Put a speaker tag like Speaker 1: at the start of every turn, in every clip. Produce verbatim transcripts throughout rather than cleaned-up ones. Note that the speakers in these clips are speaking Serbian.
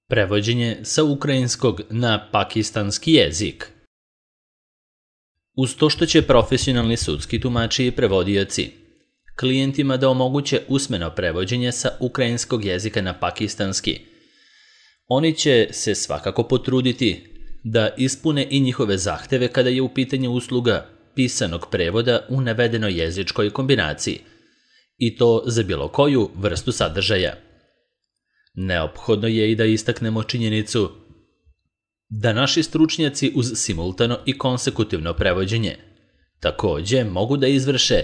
Speaker 1: Prevođenje sa ukrajinskog na pakistanski jezik. Uz to što će profesionalni sudski tumači i prevodioci klijentima da omoguće usmeno prevođenje sa ukrajinskog jezika na pakistanski, oni će se svakako potruditi da ispune i njihove zahteve kada je u pitanju usluga pisanog prevoda u navedenoj jezičkoj kombinaciji, i to za bilo koju vrstu sadržaja. Neophodno je i da istaknemo činjenicu da naši stručnjaci uz simultano i konsekutivno prevođenje takođe mogu da izvrše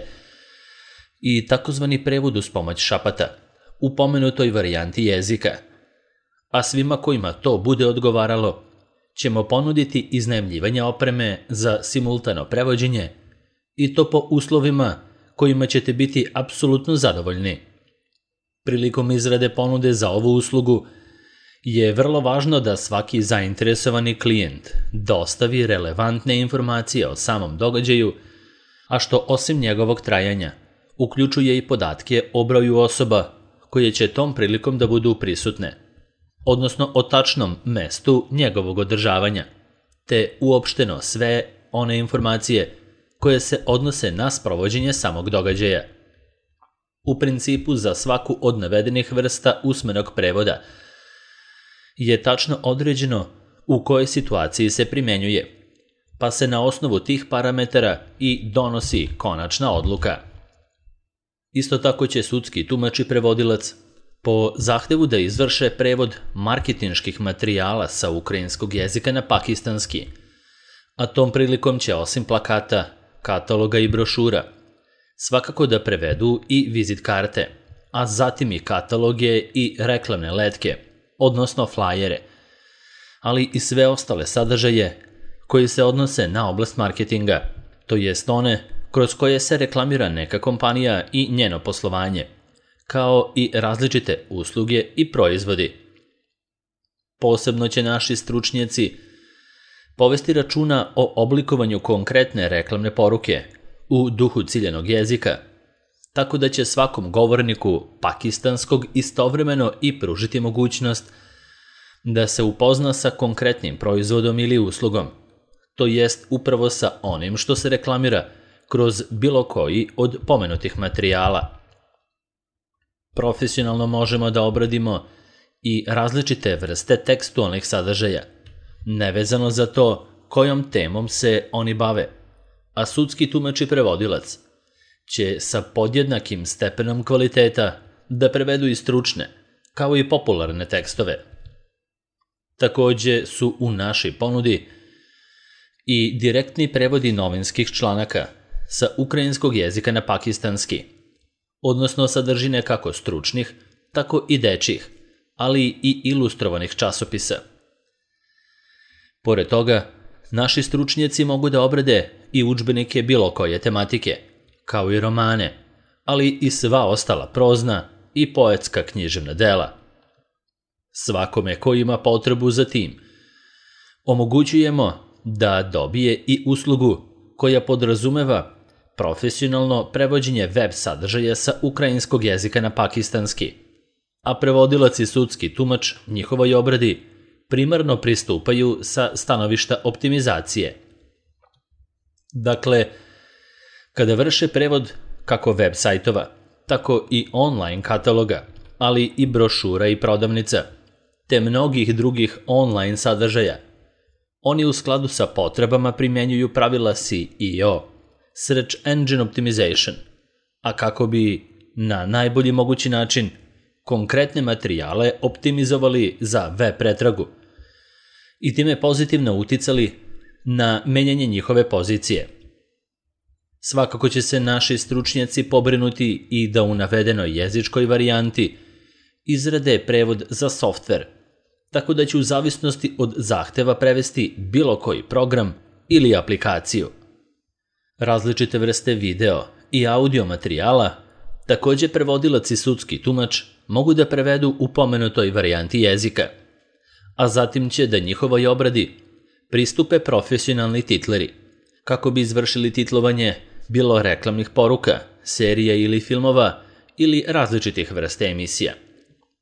Speaker 1: i takozvani prevod uz pomoć šapata u pomenutoj varijanti jezika, a svima kojima to bude odgovaralo ćemo ponuditi iznajmljivanje opreme za simultano prevođenje, i to po uslovima kojima ćete biti apsolutno zadovoljni. Prilikom izrade ponude za ovu uslugu je vrlo važno da svaki zainteresovani klijent dostavi relevantne informacije o samom događaju, a što osim njegovog trajanja uključuje i podatke o broju osoba koje će tom prilikom da budu prisutne, odnosno o tačnom mestu njegovog održavanja, te uopšteno sve one informacije koje se odnose na sprovođenje samog događaja. U principu, za svaku od navedenih vrsta usmenog prevoda je tačno određeno u kojoj situaciji se primenjuje, pa se na osnovu tih parametara i donosi konačna odluka. Isto tako će sudski tumač i prevodilac po zahtevu da izvrše prevod marketinških materijala sa ukrajinskog jezika na pakistanski, a tom prilikom će osim plakata, kataloga i brošura svakako da prevedu i vizit karte, a zatim i kataloge i reklamne letke, odnosno flajere, ali i sve ostale sadržaje koji se odnose na oblast marketinga, to jest one kroz koje se reklamira neka kompanija i njeno poslovanje, kao i različite usluge i proizvodi. Posebno će naši stručnjaci povesti računa o oblikovanju konkretne reklamne poruke u duhu ciljanog jezika, tako da će svakom govorniku pakistanskog istovremeno i pružiti mogućnost da se upozna sa konkretnim proizvodom ili uslugom, to jest upravo sa onim što se reklamira kroz bilo koji od pomenutih materijala. Profesionalno možemo da obradimo i različite vrste tekstualnih sadržaja, nevezano za to kojom temom se oni bave, a sudski tumač i prevodilac će sa podjednakim stepenom kvaliteta da prevedu i stručne, kao i popularne tekstove. Takođe su u našoj ponudi i direktni prevodi novinskih članaka sa ukrajinskog jezika na pakistanski, odnosno sadržine kako stručnih, tako i dečjih, ali i ilustrovanih časopisa. Pored toga, naši stručnjaci mogu da obrade i udžbenike bilo koje tematike, kao i romane, ali i sva ostala prozna i poetska književna dela. Svakome ko ima potrebu za tim omogućujemo da dobije i uslugu koja podrazumeva profesionalno prevođenje web sadržaja sa ukrajinskog jezika na pakistanski, a prevodilac i sudski tumač njihovoj obradi primarno pristupaju sa stanovišta optimizacije. Dakle, kada vrše prevod kako web sajtova, tako i online kataloga, ali i brošura i prodavnica, te mnogih drugih online sadržaja, oni u skladu sa potrebama primjenjuju pravila S E O, Search Engine Optimization, a kako bi na najbolji mogući način konkretne materijale optimizovali za web pretragu i time pozitivno uticali na menjanje njihove pozicije. Svakako će se naši stručnjaci pobrinuti i da u navedenoj jezičkoj varijanti izrade prevod za softver, tako da će u zavisnosti od zahteva prevesti bilo koji program ili aplikaciju. Različite vrste video i audio materijala takođe prevodilac i sudski tumač mogu da prevedu u pomenutoj varijanti jezika, a zatim će da njihovoj obradi pristupe profesionalni titleri, kako bi izvršili titlovanje bilo reklamnih poruka, serija ili filmova ili različitih vrsta emisija.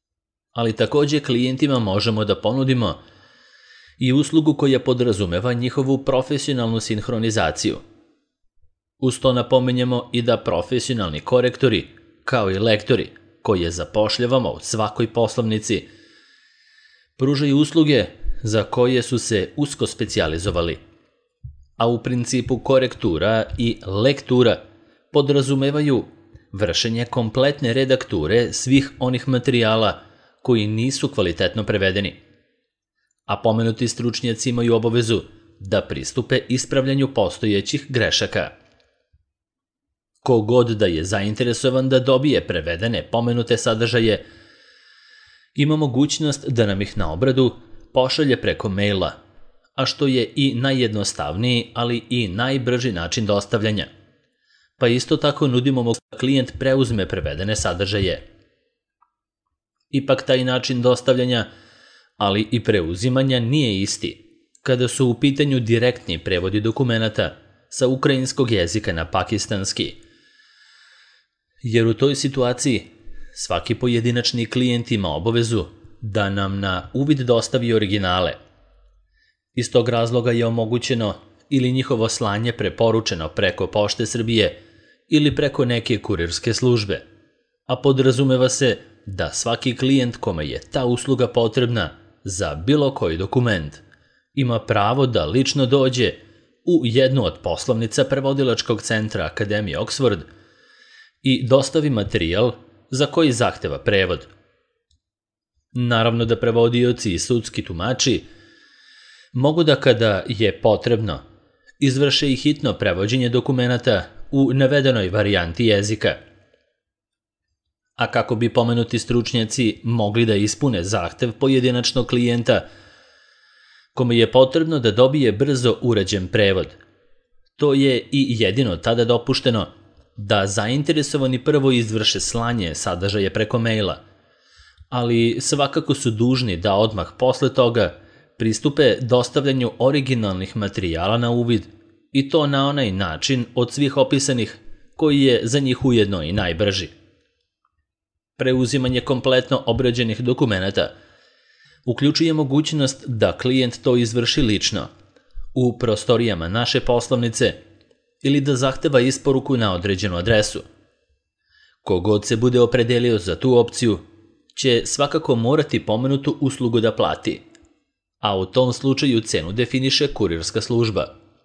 Speaker 1: ali takođe klijentima možemo da ponudimo i uslugu koja podrazumeva njihovu profesionalnu sinhronizaciju. Uz to napominjemo i da profesionalni korektori, kao i lektori, koje zapošljavamo u svakoj poslovnici, pružaju usluge za koje su se usko specijalizovali, a u principu korektura i lektura podrazumevaju vršenje kompletne redakture svih onih materijala koji nisu kvalitetno prevedeni, a pomenuti stručnjaci imaju obavezu da pristupe ispravljanju postojećih grešaka. Kogod da je zainteresovan da dobije prevedene pomenute sadržaje, ima mogućnost da nam ih na obradu pošalje preko maila, a što je i najjednostavniji, ali i najbrži način dostavljanja. Pa isto tako nudimo mogućnost da klijent preuzme prevedene sadržaje. Ipak taj način dostavljanja, ali i preuzimanja nije isti kada su u pitanju direktni prevodi dokumenata sa ukrajinskog jezika na pakistanski. Jer u toj situaciji svaki pojedinačni klijent ima obavezu da nam na uvid dostavi originale. Iz tog razloga je omogućeno ili njihovo slanje preporučeno preko Pošte Srbije ili preko neke kurirske službe, a podrazumeva se da svaki klijent kome je ta usluga potrebna za bilo koji dokument ima pravo da lično dođe u jednu od poslovnica prevodilačkog centra Akademije Oxford i dostavi materijal za koji zahteva prevod. Naravno da prevodioci i sudski tumači mogu da, kada je potrebno, izvrše i hitno prevođenje dokumenata u navedenoj varijanti jezika. A kako bi pomenuti stručnjaci mogli da ispune zahtev pojedinačnog klijenta kome je potrebno da dobije brzo urađen prevod, to je i jedino tada dopušteno da zainteresovani prvo izvrše slanje sadržaja preko maila, ali svakako su dužni da odmah posle toga pristupe dostavljanju originalnih materijala na uvid, i to na onaj način od svih opisanih koji je za njih ujedno i najbrži. Preuzimanje kompletno obrađenih dokumenata uključuje mogućnost da klijent to izvrši lično, u prostorijama naše poslovnice, ili da zahteva isporuku na određenu adresu. Kogod se bude opredelio za tu opciju će svakako morati pomenutu uslugu da plati, a u tom slučaju cenu definiše kurirska služba.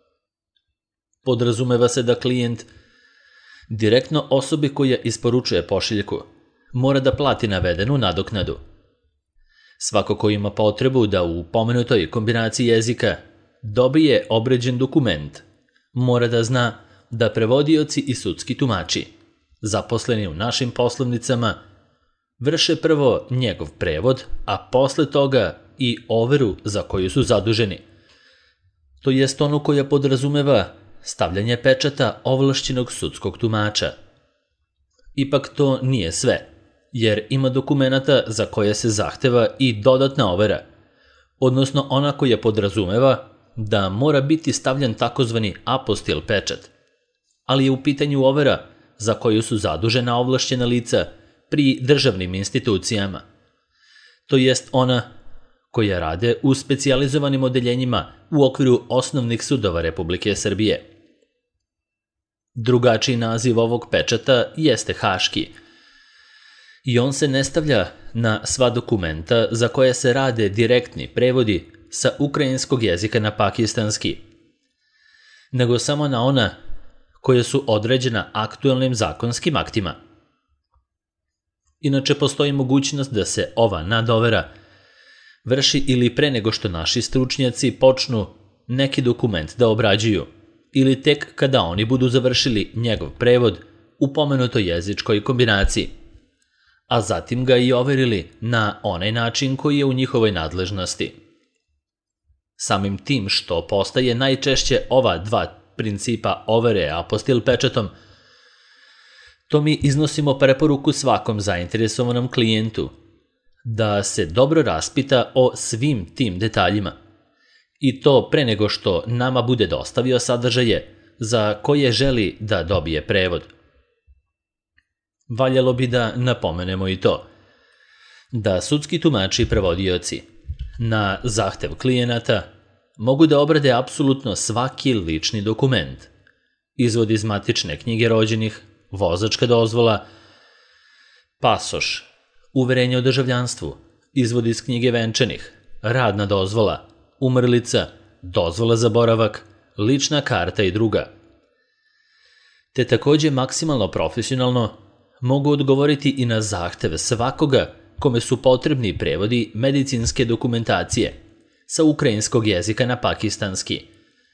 Speaker 1: Podrazumeva se da klijent direktno osobi koja isporučuje pošiljku mora da plati navedenu nadoknadu. Svako ko ima potrebu da u pomenutoj kombinaciji jezika dobije obrađen dokument, mora da zna da prevodioci i sudski tumači, zaposleni u našim poslovnicama, vrše prvo njegov prevod, a posle toga i overu za koju su zaduženi. To jest onu koja podrazumeva stavljanje pečata ovlašćenog sudskog tumača. Ipak to nije sve, jer ima dokumenata za koje se zahteva i dodatna overa, odnosno ona koja podrazumeva da mora biti stavljen takozvani apostil pečat, ali je u pitanju overa za koju su zadužena ovlašćena lica pri državnim institucijama, to jest ona koja rade u specijalizovanim odeljenjima u okviru osnovnih sudova Republike Srbije. Drugačiji naziv ovog pečata jeste haški, i on se ne stavlja na sva dokumenta za koje se rade direktni prevodi sa ukrajinskog jezika na pakistanski, nego samo na ona koja su određena aktuelnim zakonskim aktima. Inače, postoji mogućnost da se ova nadovera vrši ili pre nego što naši stručnjaci počnu neki dokument da obrađuju, ili tek kada oni budu završili njegov prevod u pomenutoj jezičkoj kombinaciji, a zatim ga i overili na onaj način koji je u njihovoj nadležnosti. Samim tim što postaje najčešće ova dva principa overe apostil pečatom, to mi iznosimo preporuku svakom zainteresovanom klijentu da se dobro raspita o svim tim detaljima, i to pre nego što nama bude dostavio sadržaje za koje želi da dobije prevod. Valjalo bi da napomenemo i to da sudski tumači i prevodioci na zahtev klijenata mogu da obrade apsolutno svaki lični dokument, izvod iz matične knjige rođenih, vozačka dozvola, pasoš, uverenje o državljanstvu, izvod iz knjige venčanih, radna dozvola, umrlica, dozvola za boravak, lična karta i druga. Te takođe maksimalno profesionalno mogu odgovoriti i na zahteve svakoga kome su potrebni prevodi medicinske dokumentacije sa ukrajinskog jezika na pakistanski.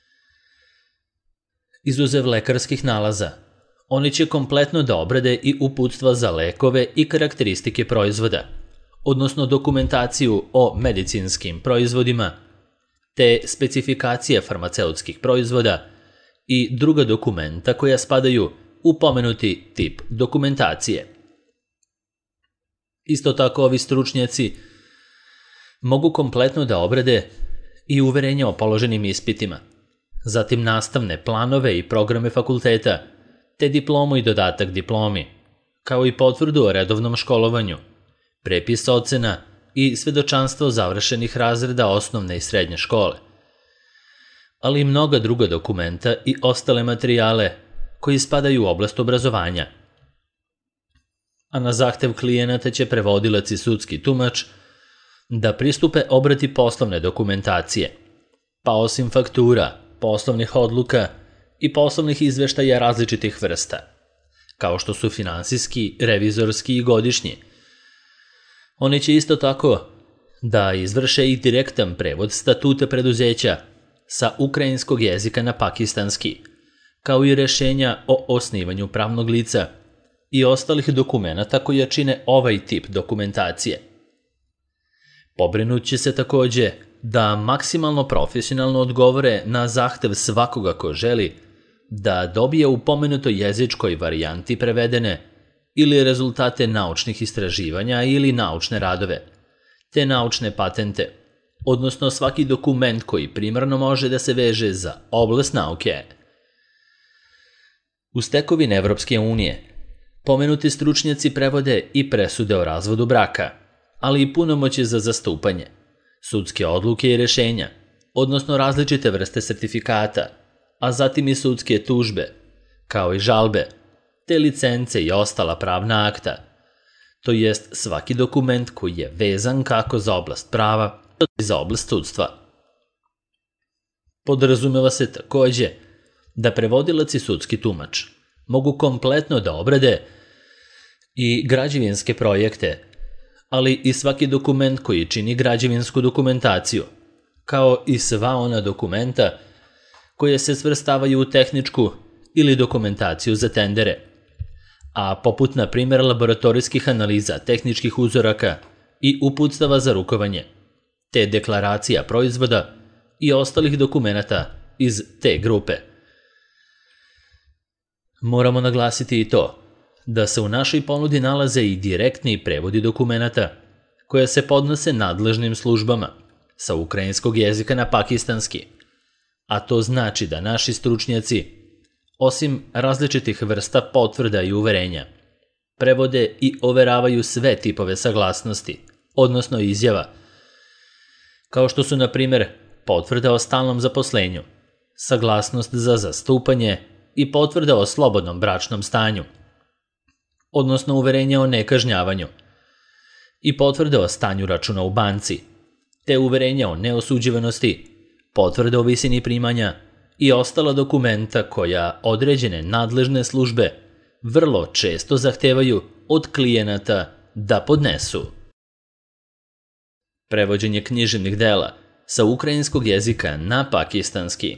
Speaker 1: Izuzev lekarskih nalaza, oni će kompletno da obrade i uputstva za lekove i karakteristike proizvoda, odnosno dokumentaciju o medicinskim proizvodima, te specifikacije farmaceutskih proizvoda i druga dokumenta koja spadaju u pomenuti tip dokumentacije. Isto tako ovi stručnjaci mogu kompletno da obrade i uverenja o položenim ispitima, zatim nastavne planove i programe fakulteta, te diplomu i dodatak diplomi, kao i potvrdu o redovnom školovanju, prepis ocena i svedočanstvo završenih razreda osnovne i srednje škole, ali i mnoga druga dokumenta i ostale materijale koji spadaju u oblast obrazovanja. A na zahtev klijenata će prevodilac i sudski tumač da pristupe obradi poslovne dokumentacije, pa osim faktura, poslovnih odluka i poslovnih izveštaja različitih vrsta, kao što su finansijski, revizorski i godišnji. Oni će isto tako da izvrše i direktan prevod statuta preduzeća sa ukrajinskog jezika na pakistanski, kao i rešenja o osnivanju pravnog lica i ostalih dokumenata koji čine ovaj tip dokumentacije. Pobrinut će se takođe da maksimalno profesionalno odgovore na zahtev svakoga ko želi da dobije u pomenutoj jezičkoj varijanti prevedene ili rezultate naučnih istraživanja ili naučne radove, te naučne patente, odnosno svaki dokument koji primarno može da se veže za oblast nauke. Uz tekovine Evropske unije, pomenuti stručnjaci prevode i presude o razvodu braka, ali i punomoći za zastupanje, sudske odluke i rešenja, odnosno različite vrste sertifikata, a zatim i sudske tužbe, kao i žalbe, te licence i ostala pravna akta, to jest svaki dokument koji je vezan kako za oblast prava, tako i za oblast sudstva. Podrazumeva se takođe da prevodilac i sudski tumač mogu kompletno da obrade i građevinske projekte, ali i svaki dokument koji čini građevinsku dokumentaciju, kao i sva ona dokumenta koje se svrstavaju u tehničku ili dokumentaciju za tendere, a poput na primjer laboratorijskih analiza, tehničkih uzoraka i uputstava za rukovanje, te deklaracija proizvoda i ostalih dokumenata iz te grupe. Moramo naglasiti i to da se u našoj ponudi nalaze i direktni prevodi dokumenata koje se podnose nadležnim službama sa ukrajinskog jezika na pakistanski, a to znači da naši stručnjaci, osim različitih vrsta potvrda i uverenja, prevode i overavaju sve tipove saglasnosti, odnosno izjava, kao što su, na primjer, potvrda o stalnom zaposlenju, saglasnost za zastupanje i potvrda o slobodnom bračnom stanju, odnosno uverenje o nekažnjavanju, i potvrde o stanju računa u banci, te uverenja o neosuđivanosti, potvrde o visini primanja i ostala dokumenta koja određene nadležne službe vrlo često zahtevaju od klijenata da podnesu. Prevođenje književnih dela sa ukrajinskog jezika na pakistanski.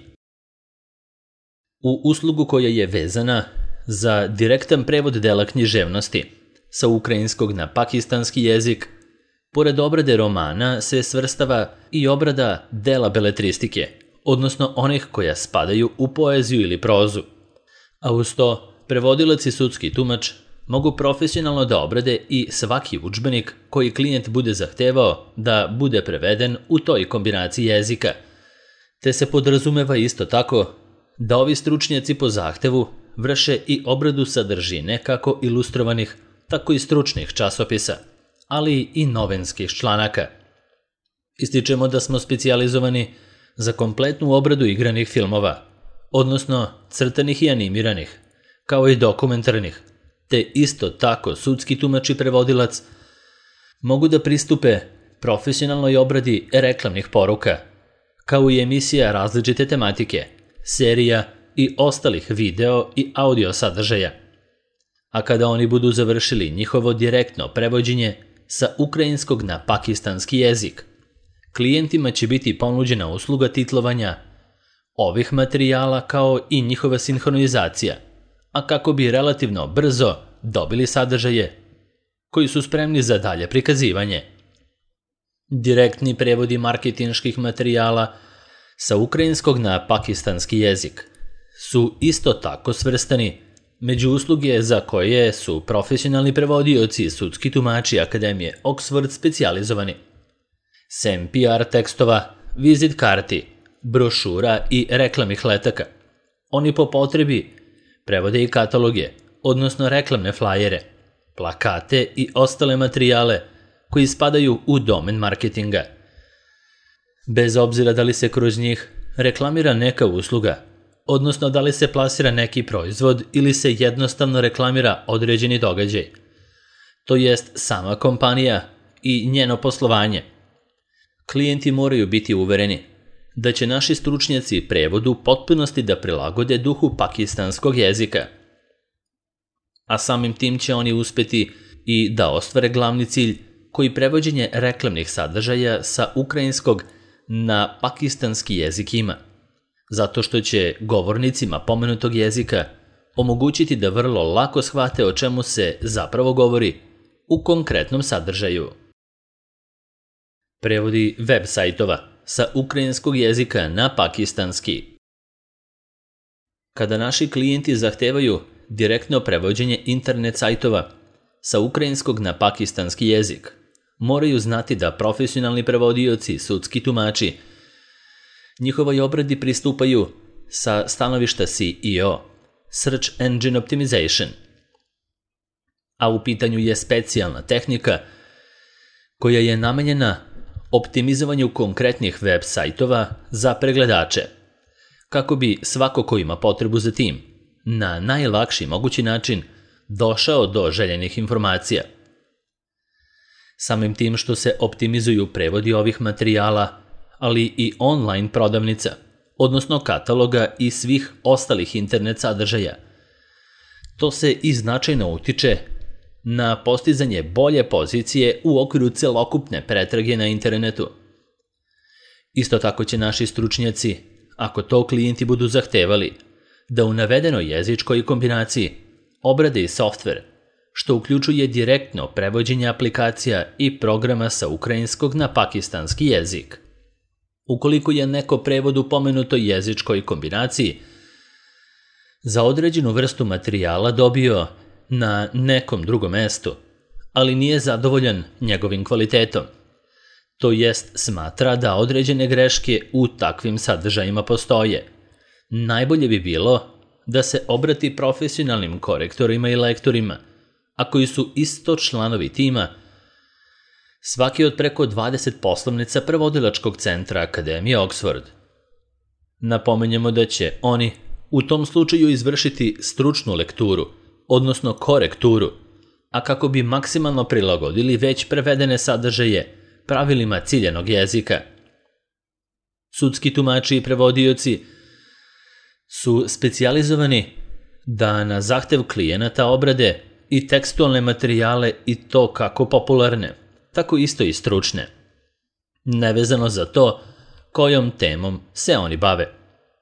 Speaker 1: U uslugu koja je vezana za direktan prevod dela književnosti sa ukrajinskog na pakistanski jezik, pored obrade romana se svrstava i obrada dela beletristike, odnosno onih koja spadaju u poeziju ili prozu. A uz to, prevodilac i sudski tumač mogu profesionalno da obrade i svaki udžbenik koji klijent bude zahtevao da bude preveden u toj kombinaciji jezika, te se podrazumeva isto tako da ovi stručnjaci po zahtevu vrše i obradu sadržine kako ilustrovanih, tako i stručnih časopisa, ali i novinskih članaka. Ističemo da smo specijalizovani za kompletnu obradu igranih filmova, odnosno crtanih i animiranih, kao i dokumentarnih, te isto tako sudski tumač i prevodilac mogu da pristupe profesionalnoj obradi reklamnih poruka, kao i emisija različite tematike, serija i ostalih video i audio sadržaja. A kada oni budu završili njihovo direktno prevođenje sa ukrajinskog na pakistanski jezik, klijentima će biti ponuđena usluga titlovanja ovih materijala kao i njihova sinhronizacija, a kako bi relativno brzo dobili sadržaje koji su spremni za dalje prikazivanje. Direktni prevodi marketinških materijala sa ukrajinskog na pakistanski jezik su isto tako svrstani među usluge za koje su profesionalni prevodioci i sudski tumači Akademije Oxford specijalizovani. Sem P R tekstova, vizit karti, brošura i reklamnih letaka, oni po potrebi prevode i kataloge, odnosno reklamne flajere, plakate i ostale materijale koji spadaju u domen marketinga. Bez obzira da li se kroz njih reklamira neka usluga, odnosno da li se plasira neki proizvod ili se jednostavno reklamira određeni događaj, to jest sama kompanija i njeno poslovanje. Klijenti moraju biti uvereni da će naši stručnjaci prevodu u potpunosti da prilagode duhu pakistanskog jezika, a samim tim će oni uspeti i da ostvare glavni cilj koji prevođenje reklamnih sadržaja sa ukrajinskog na pakistanski jezik ima, zato što će govornicima pomenutog jezika omogućiti da vrlo lako shvate o čemu se zapravo govori u konkretnom sadržaju. Prevodi web sajtova sa ukrajinskog jezika na pakistanski. Kada naši klijenti zahtevaju direktno prevođenje internet sajtova sa ukrajinskog na pakistanski jezik, moraju znati da profesionalni prevodioci, sudski tumači, njihovoj obradi pristupaju sa stanovišta S E O, Search Engine Optimization, a u pitanju je specijalna tehnika koja je namenjena optimizovanju konkretnih web sajtova za pregledače, kako bi svako ko ima potrebu za tim na najlakši mogući način došao do željenih informacija. Samim tim što se optimizuju prevodi ovih materijala, ali i online prodavnica, odnosno kataloga i svih ostalih internet sadržaja, to se i značajno utiče na postizanje bolje pozicije u okviru celokupne pretrage na internetu. Isto tako će naši stručnjaci, ako to klijenti budu zahtevali, da u navedenoj jezičkoj kombinaciji obrade i softver, što uključuje direktno prevođenje aplikacija i programa sa ukrajinskog na pakistanski jezik. Ukoliko je neko prevod u pomenutoj jezičkoj kombinaciji za određenu vrstu materijala dobio na nekom drugom mestu, ali nije zadovoljan njegovim kvalitetom, to jest smatra da određene greške u takvim sadržajima postoje, najbolje bi bilo da se obrati profesionalnim korektorima i lektorima, a koji su isto članovi tima, svaki od preko dvadeset poslovnica prevodilačkog centra Akademije Oxford. Napomenjemo da će oni u tom slučaju izvršiti stručnu lekturu, odnosno korekturu, a kako bi maksimalno prilagodili već prevedene sadržaje pravilima ciljanog jezika. Sudski tumači i prevodioci su specijalizovani da na zahtev klijenata obrade i tekstualne materijale i to kako popularne, tako isto i stručne, nevezano za to kojom temom se oni bave.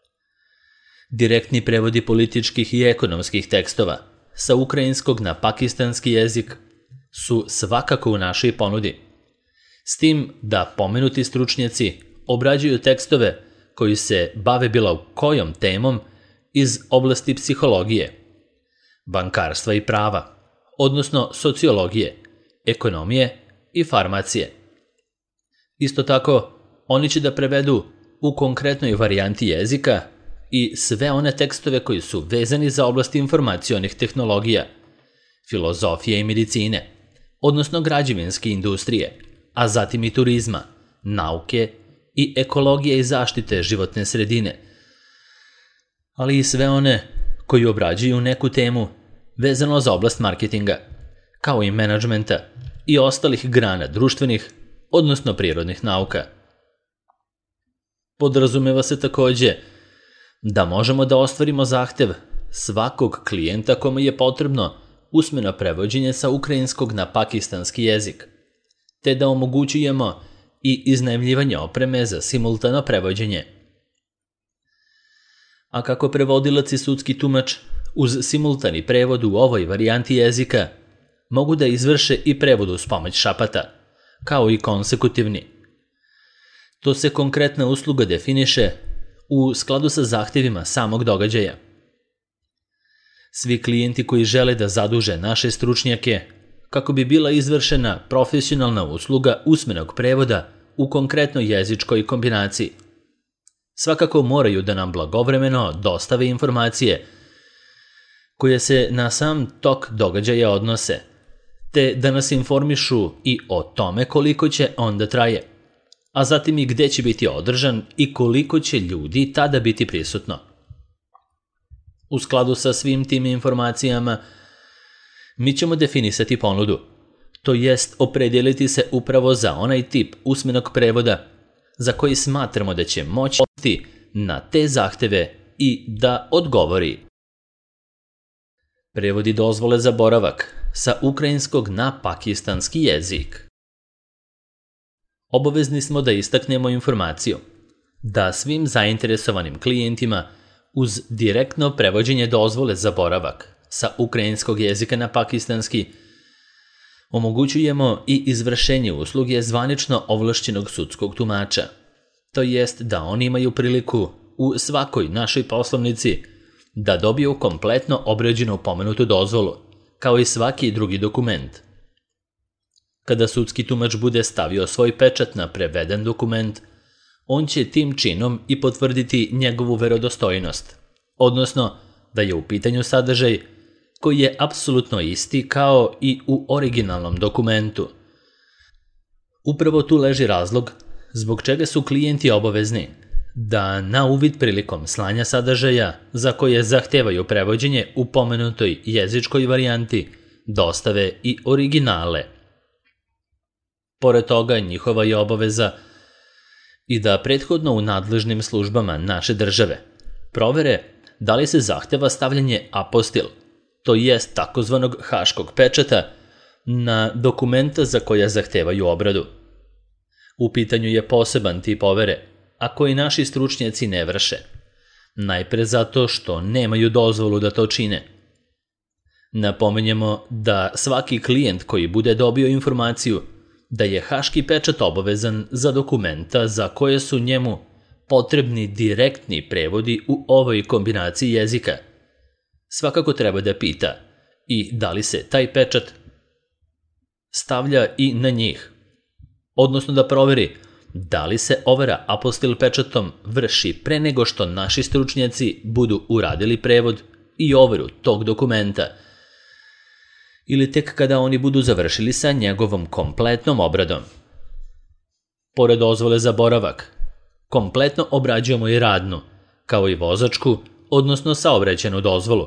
Speaker 1: Direktni prevodi političkih i ekonomskih tekstova sa ukrajinskog na pakistanski jezik su svakako u našoj ponudi, s tim da pomenuti stručnjaci obrađuju tekstove koji se bave bilo kojom temom iz oblasti psihologije, bankarstva i prava, odnosno sociologije, ekonomije i farmacije. Isto tako, oni će da prevedu u konkretnoj varijanti jezika i sve one tekstove koji su vezani za oblast informacionih tehnologija, filozofije i medicine, odnosno građevinske industrije, a zatim i turizma, nauke i ekologije i zaštite životne sredine, ali i sve one koji obrađuju neku temu vezano za oblast marketinga, kao i menadžmenta i ostalih grana društvenih, odnosno prirodnih nauka. Podrazumeva se takođe da možemo da ostvarimo zahtev svakog klijenta kome je potrebno usmeno prevođenje sa ukrajinskog na pakistanski jezik, te da omogućujemo i iznajmljivanje opreme za simultano prevođenje. A kako prevodilac i sudski tumač uz simultani prevod u ovoj varijanti jezika mogu da izvrše i prevod uz pomoć šapata, kao i konsekutivni. To se konkretna usluga definiše u skladu sa zahtevima samog događaja. Svi klijenti koji žele da zaduže naše stručnjake kako bi bila izvršena profesionalna usluga usmenog prevoda u konkretnoj jezičkoj kombinaciji, svakako moraju da nam blagovremeno dostave informacije koje se na sam tok događaja odnose, te da nas informišu i o tome koliko će on da traje, a zatim i gde će biti održan i koliko će ljudi tada biti prisutno. U skladu sa svim tim informacijama, mi ćemo definisati ponudu, to jest opredeliti se upravo za onaj tip usmenog prevoda za koji smatramo da će moći na te zahteve i da odgovori. Prevodi dozvole za boravak sa ukrajinskog na pakistanski jezik. Obavezni smo da istaknemo informaciju da svim zainteresovanim klijentima uz direktno prevođenje dozvole za boravak sa ukrajinskog jezika na pakistanski omogućujemo i izvršenje usluge zvanično ovlašćenog sudskog tumača, to jest da oni imaju priliku u svakoj našoj poslovnici da dobiju kompletno obrađenu pomenutu dozvolu, kao i svaki drugi dokument. Kada sudski tumač bude stavio svoj pečat na preveden dokument, on će tim činom i potvrditi njegovu verodostojnost, odnosno da je u pitanju sadržaj koji je apsolutno isti kao i u originalnom dokumentu. Upravo tu leži razlog zbog čega su klijenti obavezni da na uvid prilikom slanja sadržaja za koje zahtevaju prevođenje u pomenutoj jezičkoj varijanti dostave i originale. Pored toga, njihova je obaveza i da prethodno u nadležnim službama naše države provere da li se zahteva stavljanje apostil, to jest takozvanog haškog pečata, na dokumenta za koja zahtevaju obradu. U pitanju je poseban tip overe, a koji naši stručnjaci ne vrše. Najpre zato što nemaju dozvolu da to čine. Napominjemo da svaki klijent koji bude dobio informaciju da je haški pečat obavezan za dokumenta za koje su njemu potrebni direktni prevodi u ovoj kombinaciji jezika, svakako treba da pita i da li se taj pečat stavlja i na njih, odnosno da proveri da li se overa apostil pečatom vrši pre nego što naši stručnjaci budu uradili prevod i overu tog dokumenta, ili tek kada oni budu završili sa njegovom kompletnom obradom. Pored dozvole za boravak, kompletno obrađujemo i radnu, kao i vozačku, odnosno saobraćajnu dozvolu,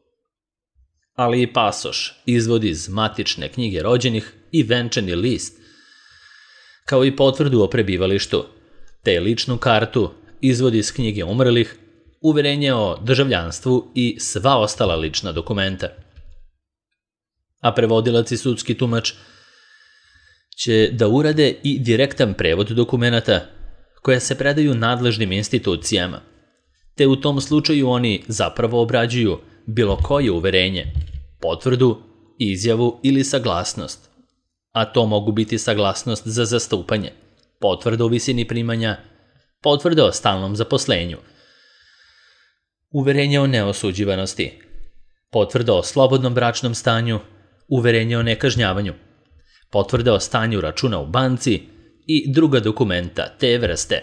Speaker 1: ali i pasoš, izvod iz matične knjige rođenih i venčani list, kao i potvrdu o prebivalištu, te ličnu kartu, izvod iz knjige umrlih, uverenje o državljanstvu i sva ostala lična dokumenta. A prevodilac i sudski tumač će da urade i direktan prevod dokumenata koja se predaju nadležnim institucijama, te u tom slučaju oni zapravo obrađuju bilo koje uverenje, potvrdu, izjavu ili saglasnost, a to mogu biti saglasnost za zastupanje, potvrda o visini primanja, potvrda o stalnom zaposlenju, uverenje o neosuđivanosti, potvrda o slobodnom bračnom stanju, uverenje o nekažnjavanju, potvrda o stanju računa u banci i druga dokumenta te vrste.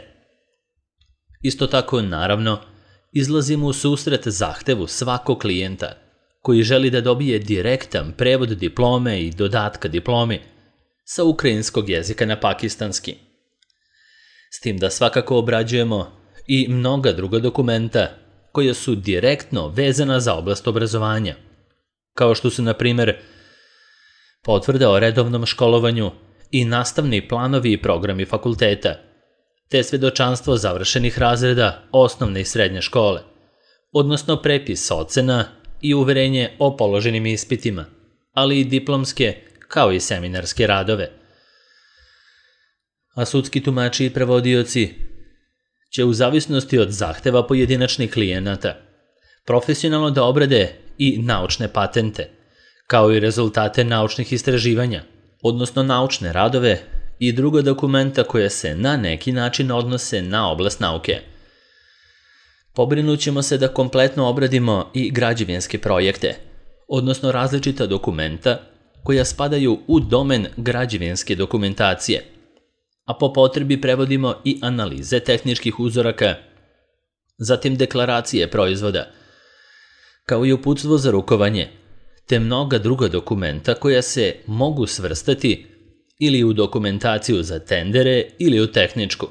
Speaker 1: Isto tako, naravno, izlazimo u susret zahtevu svakog klijenta koji želi da dobije direktan prevod diplome i dodatka diplomi sa ukrajinskog jezika na pakistanski. S tim da svakako obrađujemo i mnoga druga dokumenta koja su direktno vezana za oblast obrazovanja, kao što su, na primjer, potvrde o redovnom školovanju i nastavni planovi i programi fakulteta, te svedočanstvo završenih razreda osnovne i srednje škole, odnosno prepis ocena i uverenje o položenim ispitima, ali i diplomske kao i seminarske radove. A sudski tumači i prevodioci će u zavisnosti od zahteva pojedinačnih klijenata profesionalno da obrade i naučne patente, kao i rezultate naučnih istraživanja, odnosno naučne radove i druga dokumenta koja se na neki način odnose na oblast nauke. Pobrinut ćemo se da kompletno obradimo i građevinske projekte, odnosno različita dokumenta koja spadaju u domen građevinske dokumentacije, a po potrebi prevodimo i analize tehničkih uzoraka, zatim deklaracije proizvoda, kao i uputstvo za rukovanje, te mnoga druga dokumenta koja se mogu svrstati ili u dokumentaciju za tendere ili u tehničku.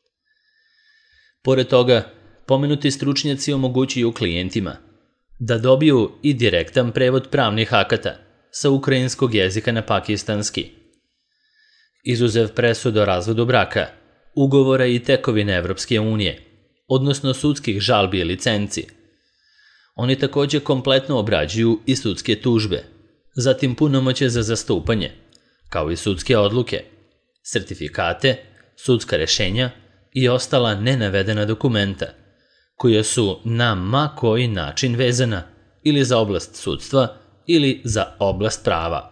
Speaker 1: Pored toga, pomenuti stručnjaci omogućuju klijentima da dobiju i direktan prevod pravnih akata sa ukrajinskog jezika na pakistanski, izuzev presuda o razvodu braka, ugovora i tekovine Evropske unije, odnosno sudskih žalbi i licenci. Oni također kompletno obrađuju i sudske tužbe, zatim punomoćje za zastupanje, kao i sudske odluke, sertifikate, sudska rešenja i ostala nenavedena dokumenta, koja su na ma koji način vezana ili za oblast sudstva ili za oblast prava.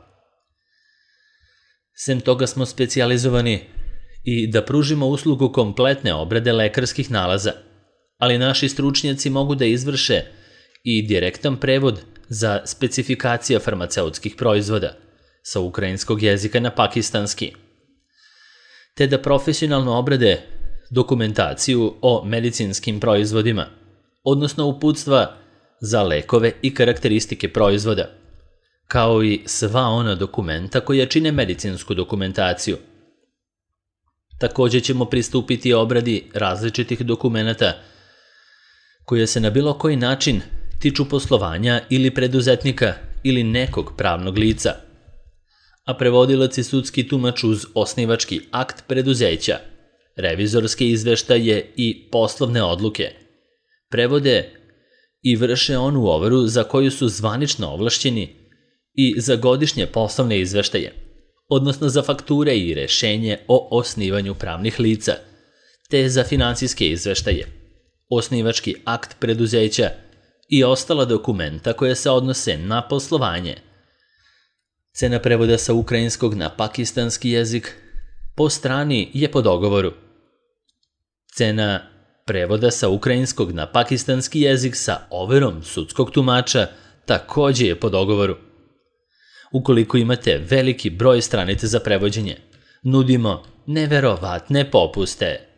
Speaker 1: Sem toga smo specijalizovani i da pružimo uslugu kompletne obrade lekarskih nalaza, ali naši stručnjaci mogu da izvrše i direktan prevod za specifikacija farmaceutskih proizvoda sa ukrajinskog jezika na pakistanski, te da profesionalno obrade dokumentaciju o medicinskim proizvodima, odnosno uputstva za lekove i karakteristike proizvoda, kao i sva ona dokumenta koja čine medicinsku dokumentaciju. Također ćemo pristupiti obradi različitih dokumenata koje se na bilo koji način tiču poslovanja ili preduzetnika ili nekog pravnog lica, a prevodilac i sudski tumač uz osnivački akt preduzeća, revizorske izveštaje i poslovne odluke prevode i vrše onu overu za koju su zvanično ovlašćeni i za godišnje poslovne izveštaje, odnosno za fakture i rešenje o osnivanju pravnih lica, te za finansijske izveštaje, osnivački akt preduzeća i ostala dokumenta koja se odnose na poslovanje. Cena prevoda sa ukrajinskog na pakistanski jezik po strani je po dogovoru. Cena prevoda sa ukrajinskog na pakistanski jezik sa overom sudskog tumača također je po dogovoru. Ukoliko imate veliki broj stranica za prevođenje, nudimo neverovatne popuste.